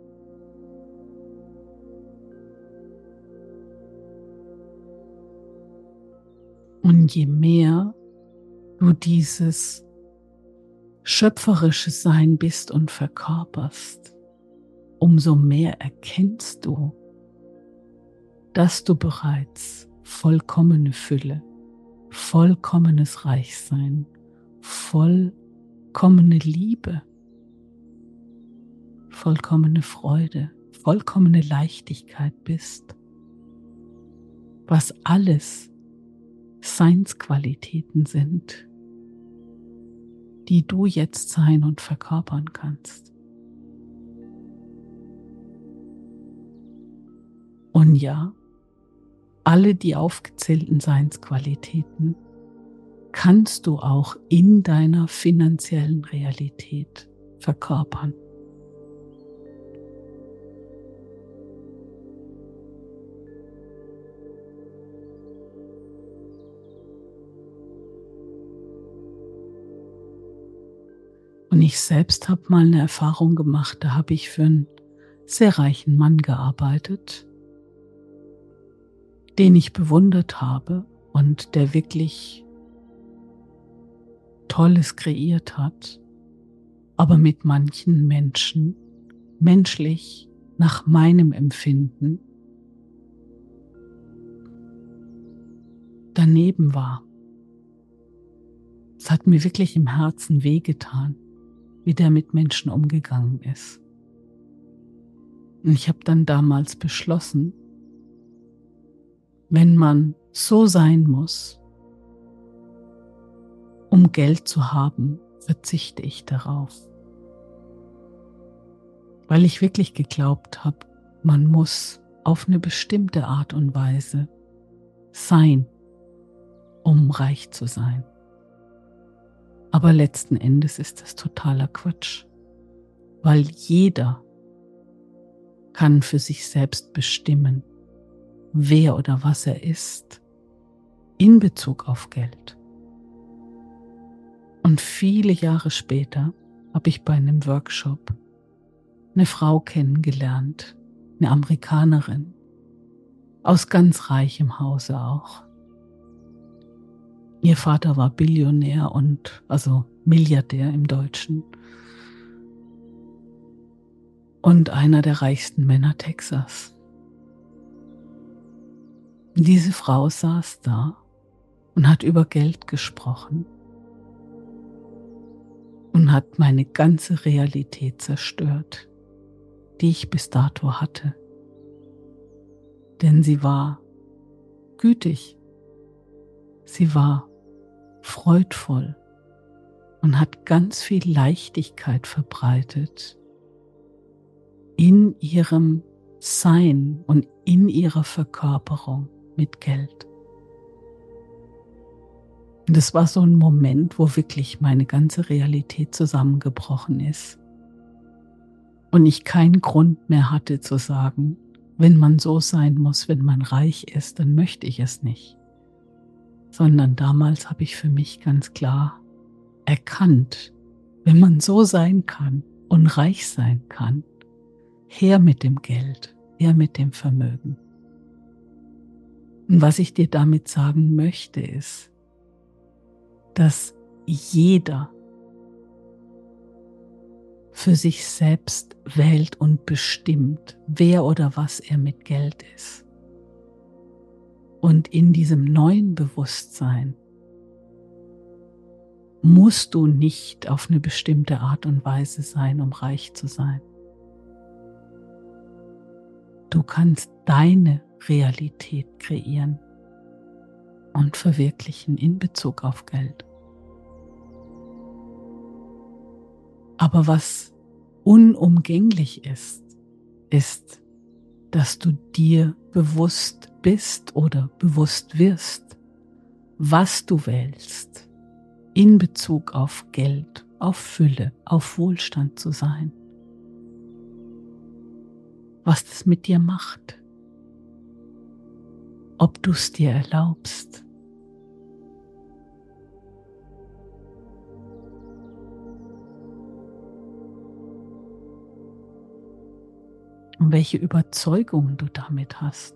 Und je mehr du dieses schöpferische Sein bist und verkörperst, umso mehr erkennst du, dass du bereits vollkommene Fülle, vollkommenes Reichsein, vollkommene Liebe, vollkommene Freude, vollkommene Leichtigkeit bist, was alles Seinsqualitäten sind, die du jetzt sein und verkörpern kannst. Und ja, alle die aufgezählten Seinsqualitäten kannst du auch in deiner finanziellen Realität verkörpern. Und ich selbst habe mal eine Erfahrung gemacht, da habe ich für einen sehr reichen Mann gearbeitet, den ich bewundert habe und der wirklich Tolles kreiert hat, aber mit manchen Menschen, menschlich nach meinem Empfinden, daneben war. Es hat mir wirklich im Herzen wehgetan, wie der mit Menschen umgegangen ist. Und ich habe dann damals beschlossen, wenn man so sein muss, um Geld zu haben, verzichte ich darauf. Weil ich wirklich geglaubt habe, man muss auf eine bestimmte Art und Weise sein, um reich zu sein. Aber letzten Endes ist das totaler Quatsch, weil jeder kann für sich selbst bestimmen, wer oder was er ist in Bezug auf Geld. Und viele Jahre später habe ich bei einem Workshop eine Frau kennengelernt, eine Amerikanerin, aus ganz reichem Hause auch. Ihr Vater war Billionär also Milliardär im Deutschen und einer der reichsten Männer Texas. Diese Frau saß da und hat über Geld gesprochen und hat meine ganze Realität zerstört, die ich bis dato hatte. Denn sie war gütig, sie war freudvoll und hat ganz viel Leichtigkeit verbreitet in ihrem Sein und in ihrer Verkörperung mit Geld. Und das war so ein Moment, wo wirklich meine ganze Realität zusammengebrochen ist und ich keinen Grund mehr hatte zu sagen, wenn man so sein muss, wenn man reich ist, dann möchte ich es nicht. Sondern damals habe ich für mich ganz klar erkannt, wenn man so sein kann und reich sein kann, her mit dem Geld, her mit dem Vermögen. Und was ich dir damit sagen möchte, ist, dass jeder für sich selbst wählt und bestimmt, wer oder was er mit Geld ist. Und in diesem neuen Bewusstsein musst du nicht auf eine bestimmte Art und Weise sein, um reich zu sein. Du kannst deine Realität kreieren und verwirklichen in Bezug auf Geld. Aber was unumgänglich ist, ist, dass du dir bewusst bist oder bewusst wirst, was du wählst in Bezug auf Geld, auf Fülle, auf Wohlstand zu sein. Was das mit dir macht, ob du es dir erlaubst. Und welche Überzeugungen du damit hast.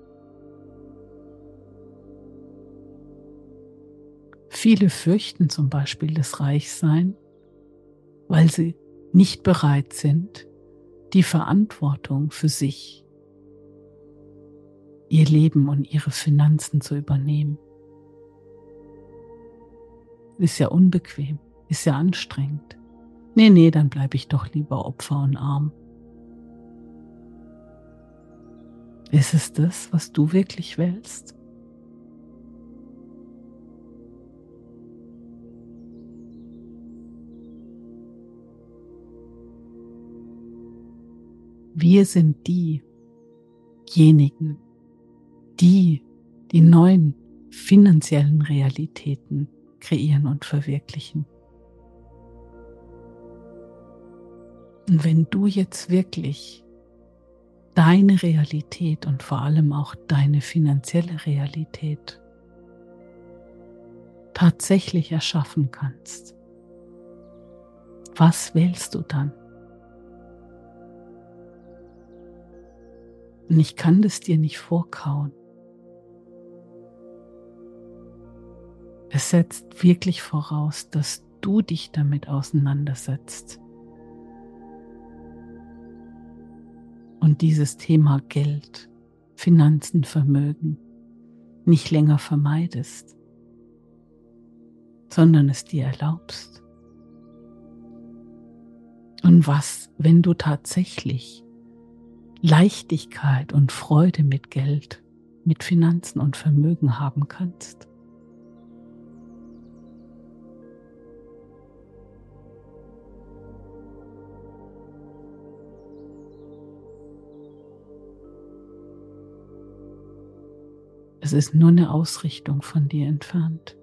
Viele fürchten zum Beispiel das Reichsein, weil sie nicht bereit sind, die Verantwortung für sich, ihr Leben und ihre Finanzen zu übernehmen. Ist ja unbequem, ist ja anstrengend. Nee, dann bleibe ich doch lieber Opfer und arm. Ist es das, was du wirklich willst? Wir sind diejenigen, die die neuen finanziellen Realitäten kreieren und verwirklichen. Und wenn du jetzt wirklich deine Realität und vor allem auch deine finanzielle Realität tatsächlich erschaffen kannst, was wählst du dann? Und ich kann das dir nicht vorkauen. Es setzt wirklich voraus, dass du dich damit auseinandersetzt. Und dieses Thema Geld, Finanzen, Vermögen nicht länger vermeidest, sondern es dir erlaubst. Und was, wenn du tatsächlich Leichtigkeit und Freude mit Geld, mit Finanzen und Vermögen haben kannst? Es ist nur eine Ausrichtung von dir entfernt.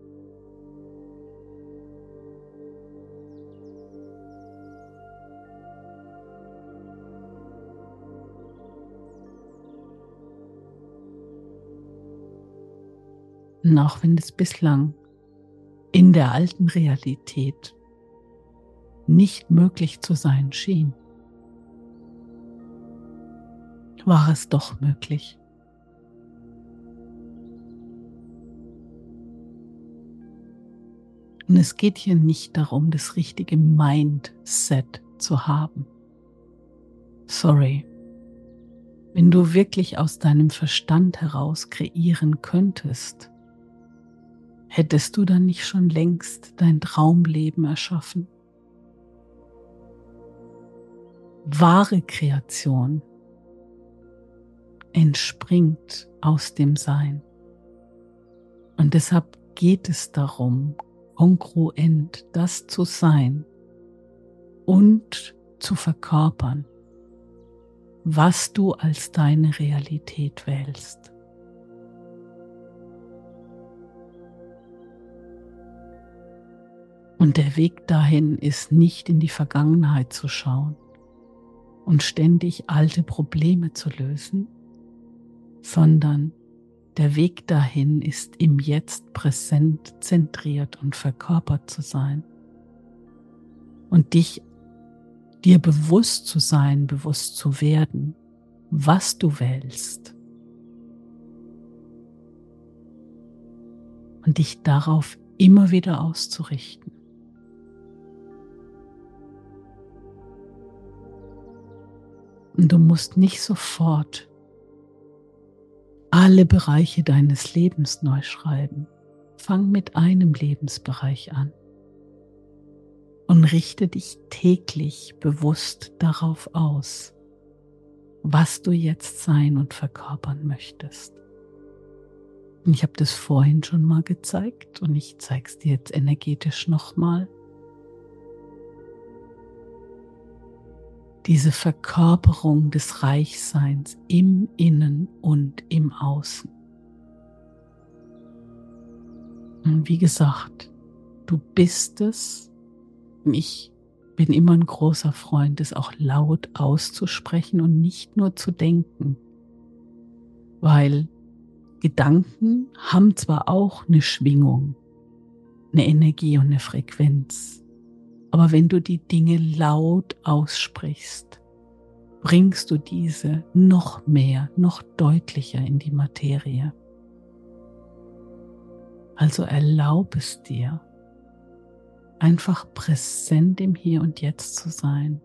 Und auch wenn es bislang in der alten Realität nicht möglich zu sein schien, war es doch möglich. Und es geht hier nicht darum, das richtige Mindset zu haben. Sorry. Wenn du wirklich aus deinem Verstand heraus kreieren könntest, hättest du dann nicht schon längst dein Traumleben erschaffen? Wahre Kreation entspringt aus dem Sein. Und deshalb geht es darum, kongruent das zu sein und zu verkörpern, was du als deine Realität wählst. Und der Weg dahin ist nicht in die Vergangenheit zu schauen und ständig alte Probleme zu lösen, sondern der Weg dahin ist im Jetzt präsent, zentriert und verkörpert zu sein und dir bewusst zu sein, bewusst zu werden, was du wählst und dich darauf immer wieder auszurichten. Und du musst nicht sofort alle Bereiche deines Lebens neu schreiben. Fang mit einem Lebensbereich an und richte dich täglich bewusst darauf aus, was du jetzt sein und verkörpern möchtest. Und ich habe das vorhin schon mal gezeigt und ich zeige es dir jetzt energetisch nochmal. Diese Verkörperung des Reichseins im Innen und im Außen. Und wie gesagt, du bist es. Ich bin immer ein großer Freund, es auch laut auszusprechen und nicht nur zu denken. Weil Gedanken haben zwar auch eine Schwingung, eine Energie und eine Frequenz. Aber wenn du die Dinge laut aussprichst, bringst du diese noch mehr, noch deutlicher in die Materie. Also erlaub es dir, einfach präsent im Hier und Jetzt zu sein.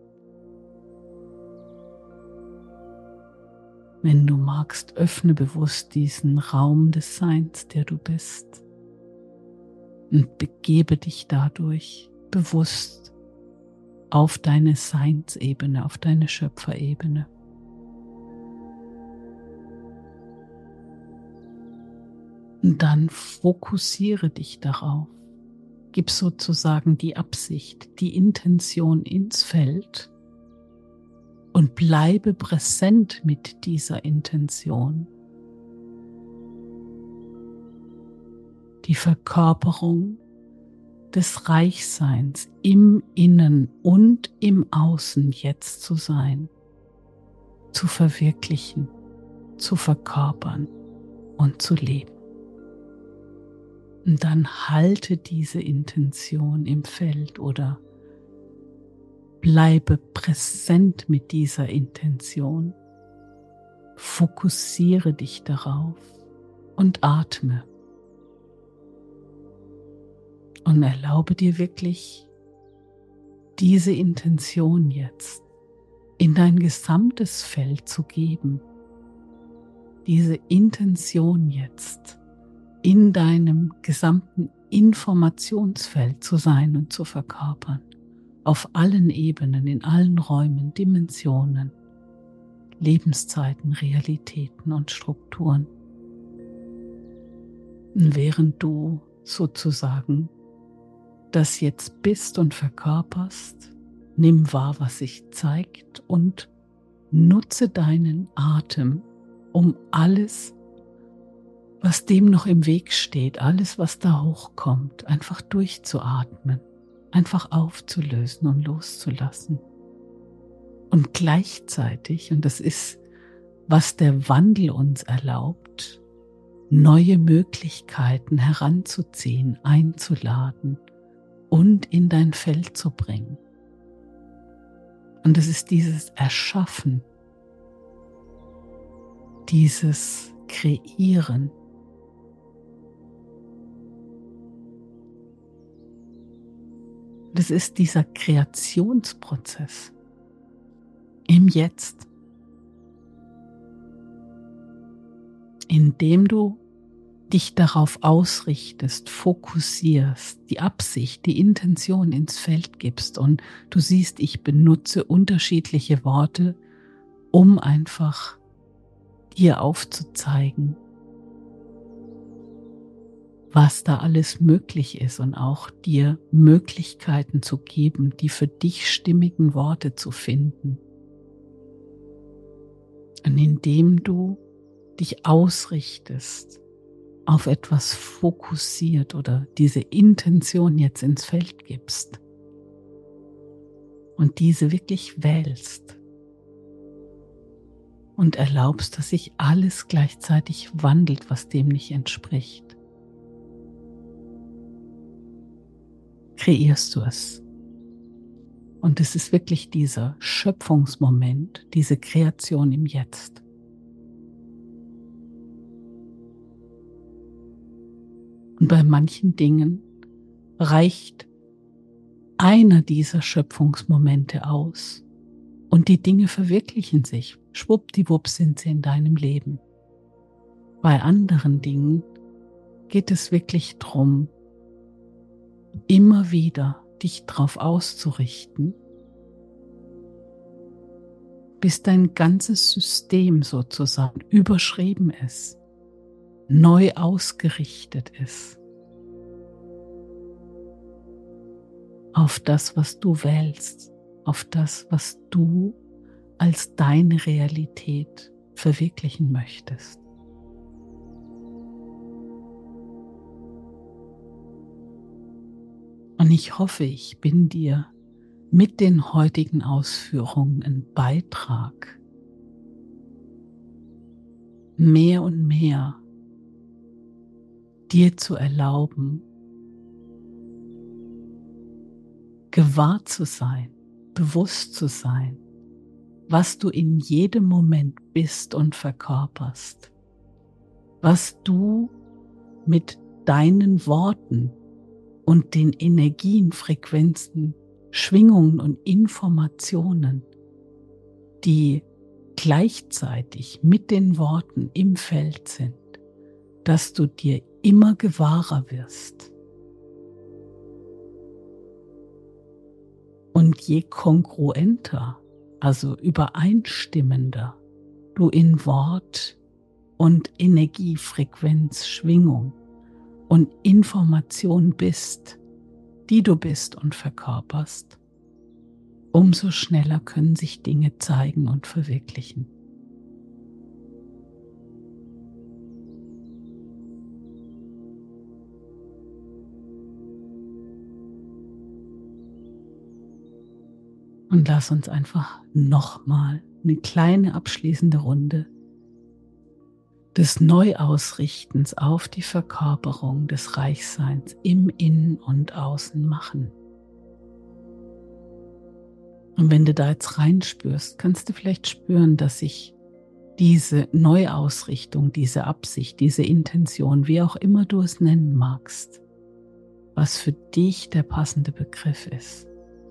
Wenn du magst, öffne bewusst diesen Raum des Seins, der du bist, und begebe dich dadurch bewusst auf deine Seinsebene, auf deine Schöpferebene. Und dann fokussiere dich darauf. Gib sozusagen die Absicht, die Intention ins Feld und bleibe präsent mit dieser Intention. Die Verkörperung des Reichseins im Innen und im Außen jetzt zu sein, zu verwirklichen, zu verkörpern und zu leben. Und dann halte diese Intention im Feld oder bleibe präsent mit dieser Intention. Fokussiere dich darauf und atme. Und erlaube dir wirklich, diese Intention jetzt in dein gesamtes Feld zu geben. Diese Intention jetzt in deinem gesamten Informationsfeld zu sein und zu verkörpern. Auf allen Ebenen, in allen Räumen, Dimensionen, Lebenszeiten, Realitäten und Strukturen. Und während du sozusagen das jetzt bist und verkörperst, nimm wahr, was sich zeigt und nutze deinen Atem, um alles was dem noch im Weg steht, alles, was da hochkommt, einfach durchzuatmen, einfach aufzulösen und loszulassen. Und gleichzeitig, und das ist, was der Wandel uns erlaubt, neue Möglichkeiten heranzuziehen, einzuladen und in dein Feld zu bringen. Und es ist dieses Erschaffen, dieses Kreieren. Das ist dieser Kreationsprozess im Jetzt, indem du dich darauf ausrichtest, fokussierst, die Absicht, die Intention ins Feld gibst. Und du siehst, ich benutze unterschiedliche Worte, um einfach dir aufzuzeigen, was da alles möglich ist und auch dir Möglichkeiten zu geben, die für dich stimmigen Worte zu finden. Und indem du dich ausrichtest, auf etwas fokussiert oder diese Intention jetzt ins Feld gibst und diese wirklich wählst und erlaubst, dass sich alles gleichzeitig wandelt, was dem nicht entspricht, kreierst du es. Und es ist wirklich dieser Schöpfungsmoment, diese Kreation im Jetzt. Und bei manchen Dingen reicht einer dieser Schöpfungsmomente aus und die Dinge verwirklichen sich. Schwuppdiwupp sind sie in deinem Leben. Bei anderen Dingen geht es wirklich darum, immer wieder dich darauf auszurichten, bis dein ganzes System sozusagen überschrieben ist, neu ausgerichtet ist auf das, was du wählst, auf das, was du als deine Realität verwirklichen möchtest. Und ich hoffe, ich bin dir mit den heutigen Ausführungen ein Beitrag, mehr und mehr dir zu erlauben, gewahr zu sein, bewusst zu sein, was du in jedem Moment bist und verkörperst, was du mit deinen Worten und den Energien, Frequenzen, Schwingungen und Informationen, die gleichzeitig mit den Worten im Feld sind, dass du dir immer gewahrer wirst. Und je kongruenter, also übereinstimmender du in Wort und Energie, Frequenz, Schwingung und Information bist, die du bist und verkörperst, umso schneller können sich Dinge zeigen und verwirklichen. Und lass uns einfach nochmal eine kleine abschließende Runde des Neuausrichtens auf die Verkörperung des Reichseins im Innen und Außen machen. Und wenn du da jetzt reinspürst, kannst du vielleicht spüren, dass sich diese Neuausrichtung, diese Absicht, diese Intention, wie auch immer du es nennen magst, was für dich der passende Begriff ist,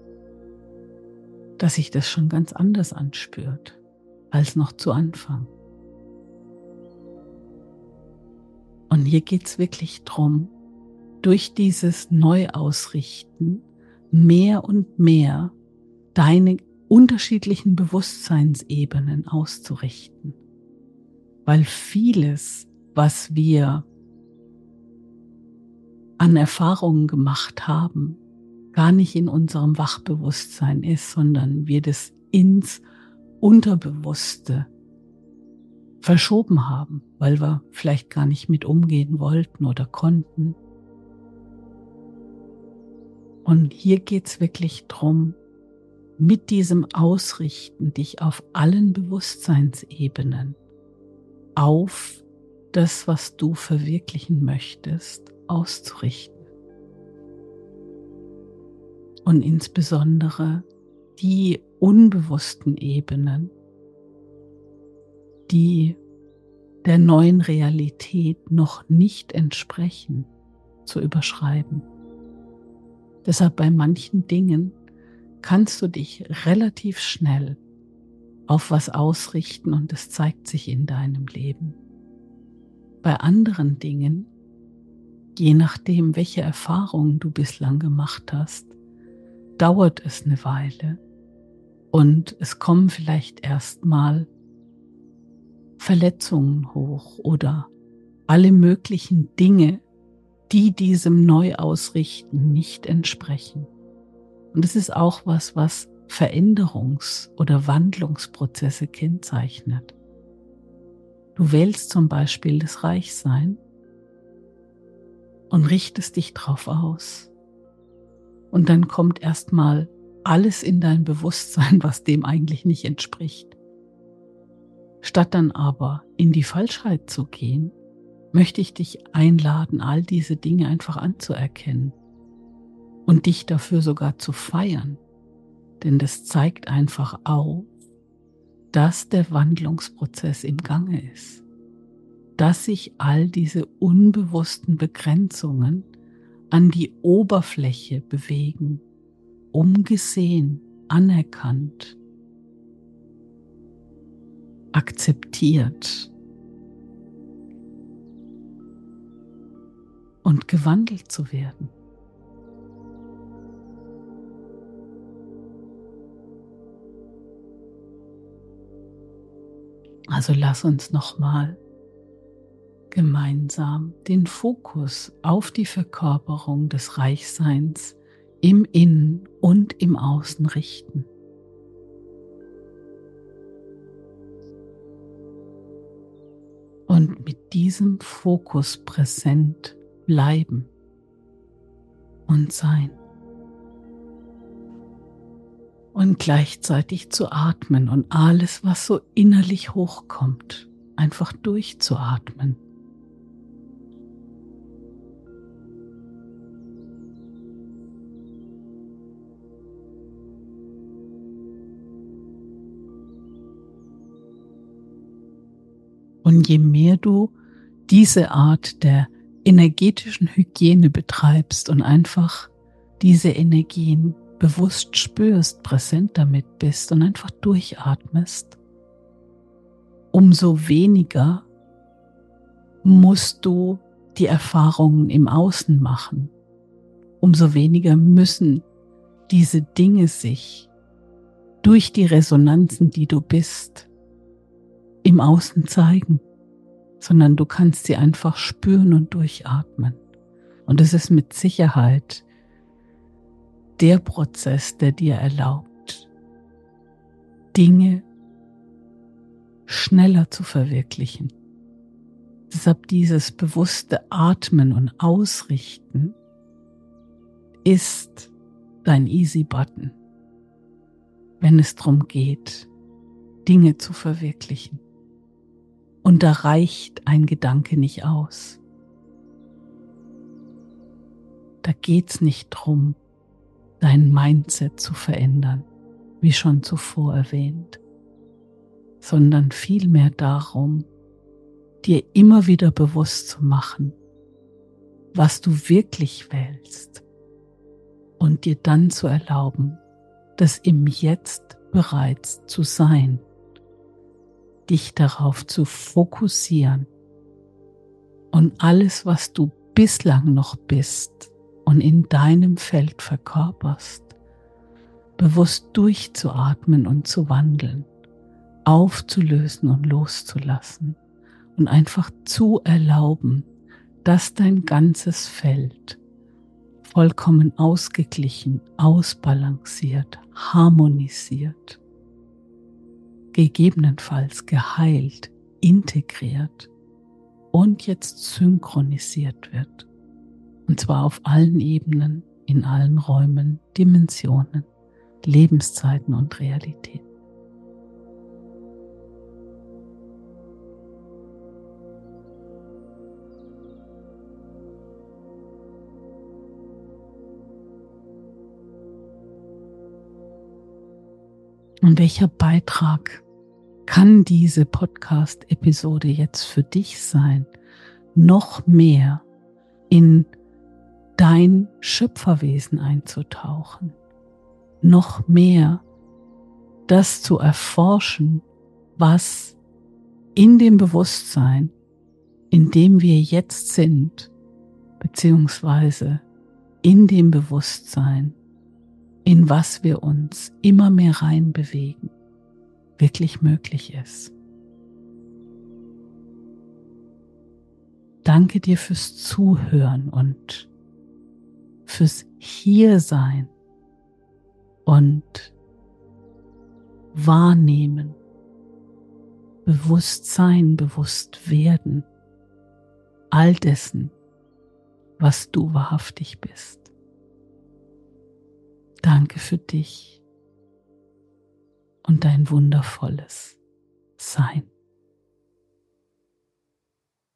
dass sich das schon ganz anders anspürt als noch zu Anfang. Und hier geht es wirklich darum, durch dieses Neuausrichten mehr und mehr deine unterschiedlichen Bewusstseinsebenen auszurichten. Weil vieles, was wir an Erfahrungen gemacht haben, gar nicht in unserem Wachbewusstsein ist, sondern wir das ins Unterbewusste verschoben haben, weil wir vielleicht gar nicht mit umgehen wollten oder konnten. Und hier geht es wirklich darum, mit diesem Ausrichten dich auf allen Bewusstseinsebenen auf das, was du verwirklichen möchtest, auszurichten. Und insbesondere die unbewussten Ebenen, die der neuen Realität noch nicht entsprechen, zu überschreiben. Deshalb bei manchen Dingen kannst du dich relativ schnell auf was ausrichten und es zeigt sich in deinem Leben. Bei anderen Dingen, je nachdem, welche Erfahrungen du bislang gemacht hast, dauert es eine Weile und es kommen vielleicht erstmal Verletzungen hoch oder alle möglichen Dinge, die diesem Neuausrichten nicht entsprechen. Und es ist auch was Veränderungs- oder Wandlungsprozesse kennzeichnet. Du wählst zum Beispiel das Reichsein und richtest dich drauf aus. Und dann kommt erstmal alles in dein Bewusstsein, was dem eigentlich nicht entspricht. Statt dann aber in die Falschheit zu gehen, möchte ich dich einladen, all diese Dinge einfach anzuerkennen und dich dafür sogar zu feiern. Denn das zeigt einfach auf, dass der Wandlungsprozess im Gange ist, dass sich all diese unbewussten Begrenzungen an die Oberfläche bewegen, gesehen, anerkannt, akzeptiert und gewandelt zu werden. Also lass uns nochmal gemeinsam den Fokus auf die Verkörperung des Reichseins im Innen und im Außen richten. Und mit diesem Fokus präsent bleiben und sein. Und gleichzeitig zu atmen und alles, was so innerlich hochkommt, einfach durchzuatmen. Und je mehr du diese Art der energetischen Hygiene betreibst und einfach diese Energien bewusst spürst, präsent damit bist und einfach durchatmest, umso weniger musst du die Erfahrungen im Außen machen. Umso weniger müssen diese Dinge sich durch die Resonanzen, die du bist, im Außen zeigen, sondern du kannst sie einfach spüren und durchatmen. Und es ist mit Sicherheit der Prozess, der dir erlaubt, Dinge schneller zu verwirklichen. Deshalb dieses bewusste Atmen und Ausrichten ist dein Easy-Button, wenn es darum geht, Dinge zu verwirklichen. Und da reicht ein Gedanke nicht aus. Da geht es nicht darum, dein Mindset zu verändern, wie schon zuvor erwähnt, sondern vielmehr darum, dir immer wieder bewusst zu machen, was du wirklich willst und dir dann zu erlauben, das im Jetzt bereits zu sein, dich darauf zu fokussieren und alles, was du bislang noch bist und in deinem Feld verkörperst, bewusst durchzuatmen und zu wandeln, aufzulösen und loszulassen und einfach zu erlauben, dass dein ganzes Feld vollkommen ausgeglichen, ausbalanciert, harmonisiert, gegebenenfalls geheilt integriert und jetzt synchronisiert wird. Und zwar auf allen Ebenen, in allen Räumen, Dimensionen, Lebenszeiten und Realitäten. Und welcher Beitrag kann diese Podcast-Episode jetzt für dich sein, noch mehr in dein Schöpferwesen einzutauchen, noch mehr das zu erforschen, was in dem Bewusstsein, in dem wir jetzt sind, beziehungsweise in dem Bewusstsein, in was wir uns immer mehr reinbewegen, wirklich möglich ist. Danke dir fürs Zuhören und fürs Hiersein und Wahrnehmen, Bewusstsein, bewusst werden, all dessen, was du wahrhaftig bist. Danke für dich und dein wundervolles Sein.